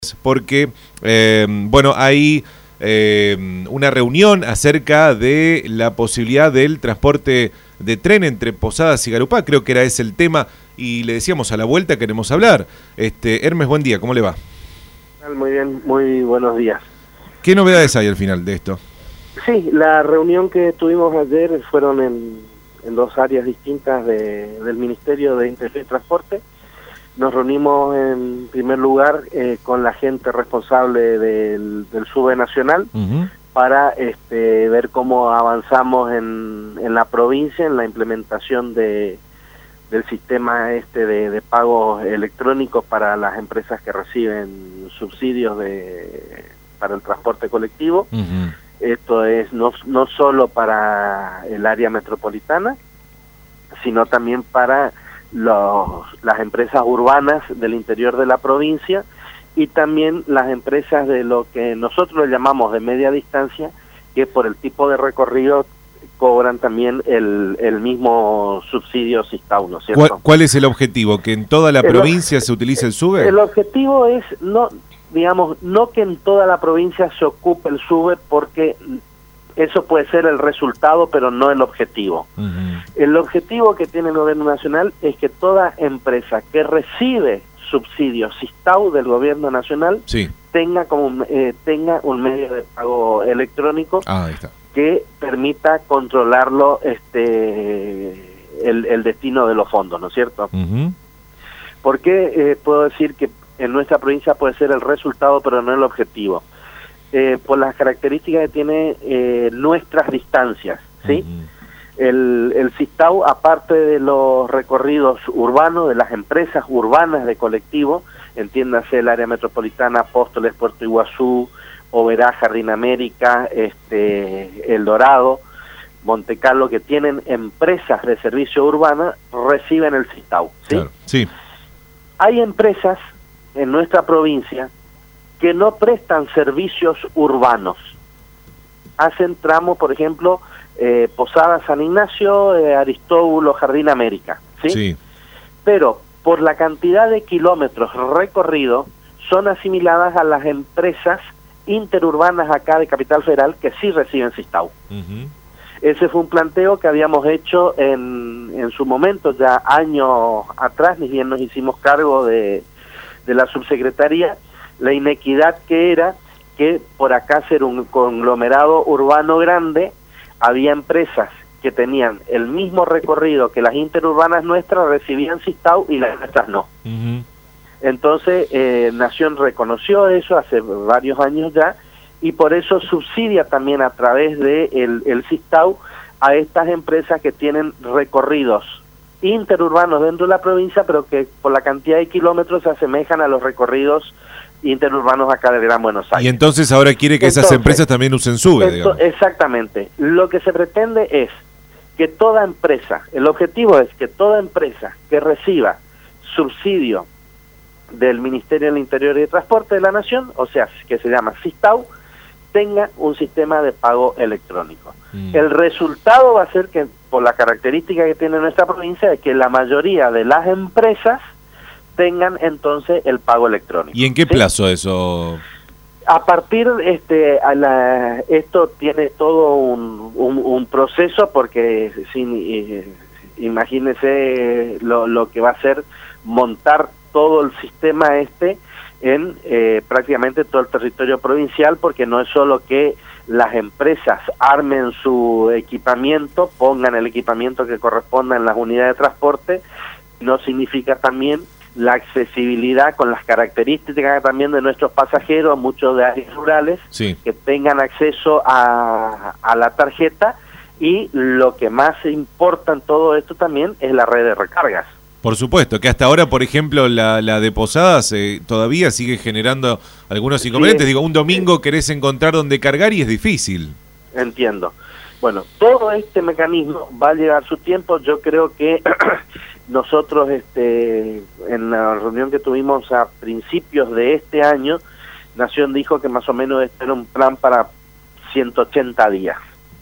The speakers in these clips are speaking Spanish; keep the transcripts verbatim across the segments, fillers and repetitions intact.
Porque, eh, bueno, hay eh, una reunión acerca de la posibilidad del transporte de tren entre Posadas y Garupá, creo que era ese el tema, y le decíamos a la vuelta queremos hablar. Este, Hermes, buen día, ¿cómo le va? Muy bien, muy buenos días. ¿Qué novedades hay al final de esto? Sí, la reunión que tuvimos ayer fueron en, en dos áreas distintas de, del Ministerio de Interior y Transporte. Nos reunimos en primer lugar eh, con la gente responsable del, del SUBE nacional uh-huh. para este, ver cómo avanzamos en, en la provincia en la implementación de, del sistema este de, de pagos electrónicos para las empresas que reciben subsidios de, para el transporte colectivo. Uh-huh. Esto es no, no solo para el área metropolitana, sino también para Los, las empresas urbanas del interior de la provincia y también las empresas de lo que nosotros llamamos de media distancia, que por el tipo de recorrido cobran también el, el mismo subsidio SISTAU, ¿no es cierto? ¿Cuál, ¿Cuál es el objetivo? ¿Que en toda la el, provincia se utilice el SUBE? El objetivo es, no digamos, no que en toda la provincia se ocupe el SUBE, porque eso puede ser el resultado, pero no el objetivo. Uh-huh. El objetivo que tiene el gobierno nacional es que toda empresa que recibe subsidios SISTAU del gobierno nacional sí. tenga como eh, tenga un medio de pago electrónico ah, ahí está. que permita controlarlo este el, el destino de los fondos, ¿no es cierto? Uh-huh. ¿Por qué eh, puedo decir que en nuestra provincia puede ser el resultado, pero no el objetivo? Eh, por las características que tiene eh, nuestras distancias, ¿sí? Uh-huh. El, el SISTAU, aparte de los recorridos urbanos, de las empresas urbanas de colectivo, entiéndase el área metropolitana, Apóstoles, Puerto Iguazú, Oberá, Jardín América, este, El Dorado, Monte Carlo, que tienen empresas de servicio urbana, reciben el SISTAU, ¿sí? Claro, sí. Hay empresas en nuestra provincia que no prestan servicios urbanos. Hacen tramos, por ejemplo, eh, Posada San Ignacio, eh, Aristóbulo, Jardín América, ¿sí? Sí. Pero por la cantidad de kilómetros recorridos, son asimiladas a las empresas interurbanas acá de Capital Federal que sí reciben SISTAU. Uh-huh. Ese fue un planteo que habíamos hecho en, en su momento, ya años atrás, ni bien nos hicimos cargo de, de la subsecretaría, la inequidad que era que por acá ser un conglomerado urbano grande, había empresas que tenían el mismo recorrido que las interurbanas nuestras, recibían SISTAU y las nuestras no. Uh-huh. Entonces, eh, Nación reconoció eso hace varios años ya, y por eso subsidia también a través de el, el SISTAU a estas empresas que tienen recorridos interurbanos dentro de la provincia, pero que por la cantidad de kilómetros se asemejan a los recorridos interurbanos acá del Gran Buenos Aires. Y entonces ahora quiere que entonces, esas empresas también usen SUBE, esto, digamos. Exactamente. Lo que se pretende es que toda empresa, el objetivo es que toda empresa que reciba subsidio del Ministerio del Interior y de Transporte de la Nación, o sea, que se llama SISTAU, tenga un sistema de pago electrónico. Mm. El resultado va a ser que, por la característica que tiene nuestra provincia, es que la mayoría de las empresas tengan entonces el pago electrónico. ¿Y en qué ¿sí? plazo eso? A partir, este, a la, esto tiene todo un, un, un proceso, porque sin, eh, imagínese lo, lo que va a ser montar todo el sistema este en eh, prácticamente todo el territorio provincial, porque no es solo que las empresas armen su equipamiento, pongan el equipamiento que corresponda en las unidades de transporte, no significa también la accesibilidad con las características también de nuestros pasajeros, muchos de áreas rurales, sí. que tengan acceso a, a la tarjeta, y lo que más importa en todo esto también es la red de recargas. Por supuesto, que hasta ahora, por ejemplo, la, la de Posadas eh, todavía sigue generando algunos inconvenientes. Sí. Digo, un domingo querés encontrar donde cargar y es difícil. Entiendo. Bueno, todo este mecanismo va a llevar su tiempo. Yo creo que nosotros, este, en la reunión que tuvimos a principios de este año, Nación dijo que más o menos este era un plan para ciento ochenta días.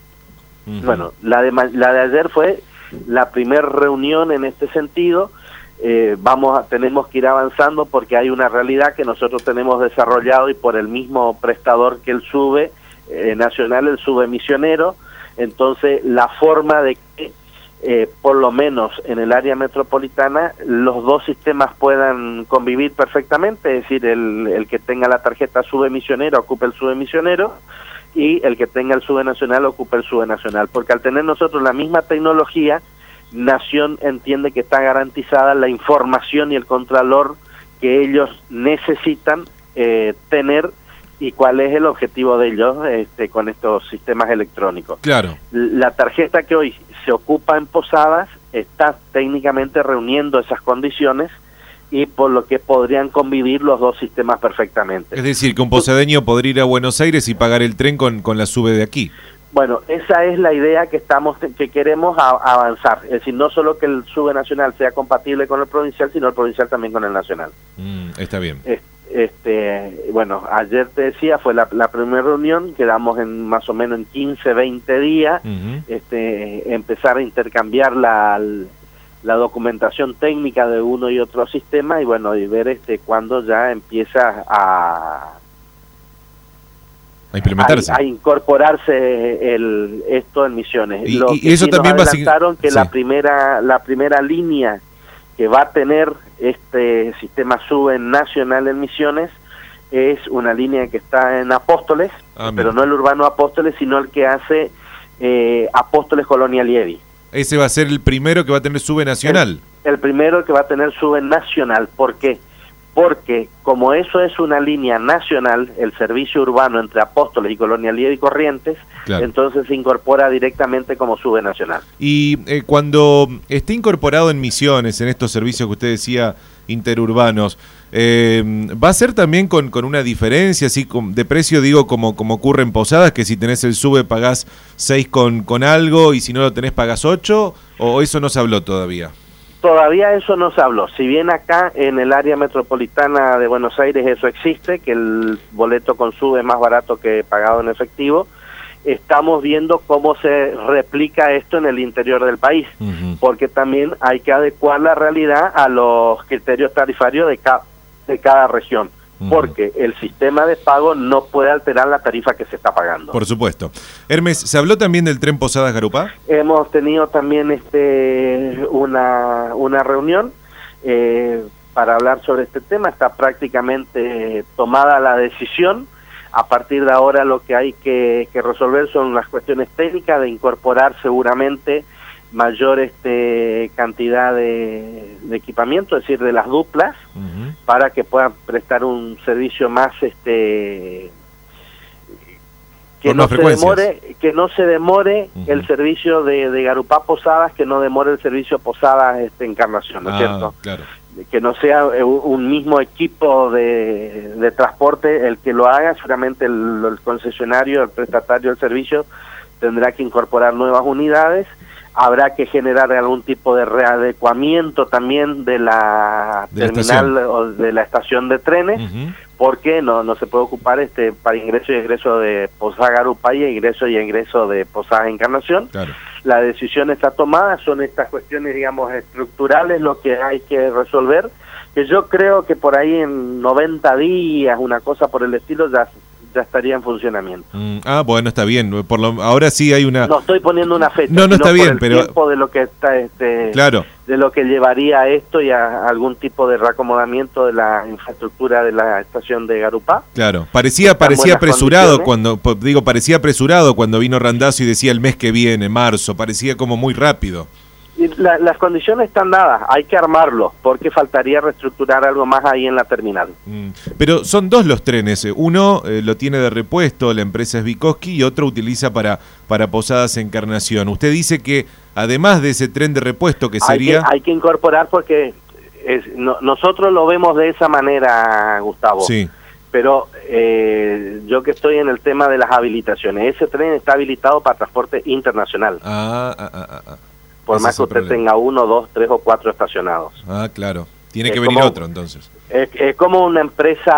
Uh-huh. Bueno, la de, la de ayer fue la primera reunión en este sentido, eh, vamos a, tenemos que ir avanzando porque hay una realidad que nosotros tenemos desarrollado y por el mismo prestador que el SUBE eh, nacional, el SUBE misionero. Entonces la forma de que eh, por lo menos en el área metropolitana los dos sistemas puedan convivir perfectamente, es decir, el, el que tenga la tarjeta SUBE misionero ocupe el SUBE misionero y el que tenga el SUBE nacional ocupe el SUBE nacional, porque al tener nosotros la misma tecnología, Nación entiende que está garantizada la información y el contralor que ellos necesitan eh, tener y cuál es el objetivo de ellos este, con estos sistemas electrónicos. Claro. La tarjeta que hoy se ocupa en Posadas está técnicamente reuniendo esas condiciones y por lo que podrían convivir los dos sistemas perfectamente. Es decir, que un posadeño podría ir a Buenos Aires y pagar el tren con, con la SUBE de aquí. Bueno, esa es la idea que estamos que queremos a, avanzar, es decir, no solo que el SUBE nacional sea compatible con el provincial, sino el provincial también con el nacional. Mm, está bien. Este, este bueno, ayer te decía, fue la, la primera reunión, quedamos en más o menos en quince, veinte días, uh-huh. este, empezar a intercambiar la, la documentación técnica de uno y otro sistema y bueno, y ver este cuándo ya empieza a a implementarse, a, a incorporarse el esto en Misiones. Y, Lo y que eso sí también nos va a adelantaron que sí. la primera la primera línea que va a tener este sistema SUBE nacional en Misiones es una línea que está en Apóstoles, ah, pero no el urbano Apóstoles, sino el que hace eh, Apóstoles Colonia Lievi. Ese va a ser el primero que va a tener SUBE nacional. El, el primero que va a tener SUBE nacional. ¿Por qué? Porque como eso es una línea nacional, el servicio urbano entre Apóstoles y Colonia Lievi y Corrientes, claro. Entonces se incorpora directamente como SUBE nacional. Y eh, cuando esté incorporado en Misiones, en estos servicios que usted decía interurbanos, eh, ¿va a ser también con, con una diferencia así con, de precio, digo, como, como ocurre en Posadas, que si tenés el SUBE pagás seis con, con algo y si no lo tenés pagás ocho, o eso no se habló todavía? Todavía eso no se habló, si bien acá en el área metropolitana de Buenos Aires eso existe, que el boleto con SUBE es más barato que pagado en efectivo, estamos viendo cómo se replica esto en el interior del país, uh-huh. porque también hay que adecuar la realidad a los criterios tarifarios de, ca de cada región. Porque el sistema de pago no puede alterar la tarifa que se está pagando. Por supuesto. Hermes, ¿se habló también del tren Posadas-Garupá? Hemos tenido también este una, una reunión eh, para hablar sobre este tema. Está prácticamente tomada la decisión. A partir de ahora lo que hay que, que resolver son las cuestiones técnicas de incorporar seguramente mayor este cantidad de, de equipamiento, es decir, de las duplas, uh-huh. para que puedan prestar un servicio más este que no se demore, que no se demore uh-huh. el servicio de, de Garupá Posadas, que no demore el servicio Posadas este Encarnación, ¿no es ah, cierto? Claro. Que no sea un mismo equipo de, de transporte el que lo haga, seguramente el, el concesionario, el prestatario del servicio tendrá que incorporar nuevas unidades. Habrá que generar algún tipo de readecuamiento también de la de terminal la o de la estación de trenes, uh-huh. porque no no se puede ocupar este para ingreso y egreso de Posadas Garupá y ingreso y ingreso de Posadas Encarnación. Claro. La decisión está tomada, son estas cuestiones, digamos, estructurales lo que hay que resolver, que yo creo que por ahí en noventa días, una cosa por el estilo, ya ya estaría en funcionamiento. Mm, ah, bueno, está bien. Por lo, ahora sí hay una... No estoy poniendo una fecha. No, no está bien, por el pero... tiempo de lo que está, este, claro. de lo que llevaría a esto y a algún tipo de reacomodamiento de la infraestructura de la estación de Garupá. Claro. Parecía, parecía apresurado cuando, digo, parecía apresurado cuando vino Randazzo y decía el mes que viene, marzo. Parecía como muy rápido. La, las condiciones están dadas, hay que armarlo, porque faltaría reestructurar algo más ahí en la terminal. Mm, pero son dos los trenes, uno eh, lo tiene de repuesto, la empresa es Vygotsky, y otro utiliza para, para Posadas Encarnación. Usted dice que además de ese tren de repuesto que sería... Hay que, hay que incorporar porque es, no, nosotros lo vemos de esa manera, Gustavo. Sí. Pero eh, yo que estoy en el tema de las habilitaciones, ese tren está habilitado para transporte internacional. Ah, ah, ah, ah. Por Ese más que usted tenga uno, dos, tres o cuatro estacionados. Ah, claro. Tiene es que venir como, otro, entonces. Es, es como una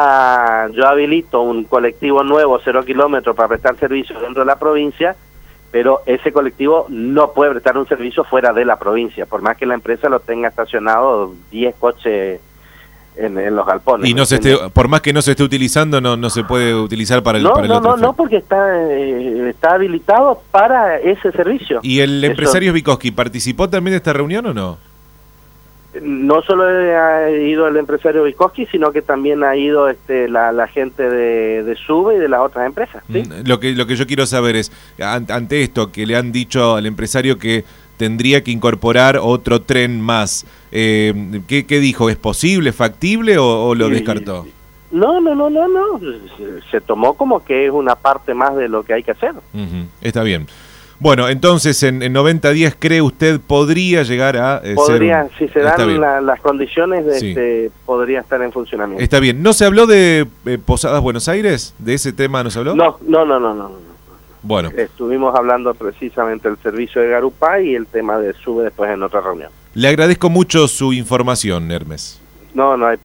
empresa, yo habilito un colectivo nuevo, cero kilómetros, para prestar servicios dentro de la provincia, pero ese colectivo no puede prestar un servicio fuera de la provincia, por más que la empresa lo tenga estacionado diez coches en, en los galpones. Y no se esté, por más que no se esté utilizando, no no se puede utilizar para el, no, para el no, otro no, no, porque está, eh, está habilitado para ese servicio. ¿Y el Eso. empresario Vygotsky participó también de esta reunión o no? No solo ha ido el empresario Vygotsky, sino que también ha ido este, la, la gente de, de SUBE y de las otras empresas. ¿Sí? Lo que lo que yo quiero saber es, ante esto que le han dicho al empresario que tendría que incorporar otro tren más, eh, ¿qué, ¿qué dijo? ¿Es posible, factible o, o lo descartó? No, no, no, no, no. Se, se tomó como que es una parte más de lo que hay que hacer. Uh-huh. Está bien. Bueno, entonces en, en noventa días, ¿cree usted podría llegar a eh, podría, ser... si se dan la, las condiciones, de sí. este, podría estar en funcionamiento. Está bien. ¿No se habló de eh, Posadas Buenos Aires? ¿De ese tema no se habló? No, no, no, no, no. Bueno. Estuvimos hablando precisamente del servicio de Garupá y el tema de SUBE después en otra reunión. Le agradezco mucho su información, Hermes. No, no hay